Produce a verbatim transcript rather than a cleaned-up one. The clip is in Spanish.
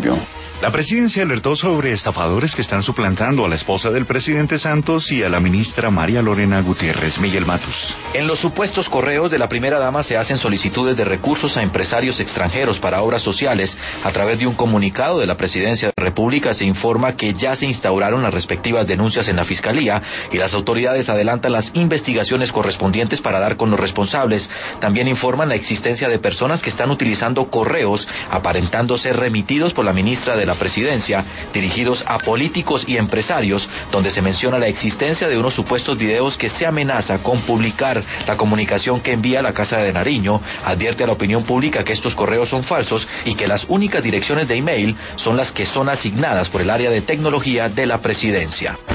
municipio. La presidencia alertó sobre estafadores que están suplantando a la esposa del presidente Santos y a la ministra María Lorena Gutiérrez. Miguel Matus. En los supuestos correos de la primera dama se hacen solicitudes de recursos a empresarios extranjeros para obras sociales. A través de un comunicado de la Presidencia de la República se informa que ya se instauraron las respectivas denuncias en la Fiscalía y las autoridades adelantan las investigaciones correspondientes para dar con los responsables. También informan la existencia de personas que están utilizando correos aparentando ser remitidos por la ministra de la Presidencia, dirigidos a políticos y empresarios, donde se menciona la existencia de unos supuestos videos que se amenaza con publicar. La comunicación que envía la Casa de Nariño advierte a la opinión pública que estos correos son falsos y que las únicas direcciones de email son las que son asignadas por el área de tecnología de la Presidencia.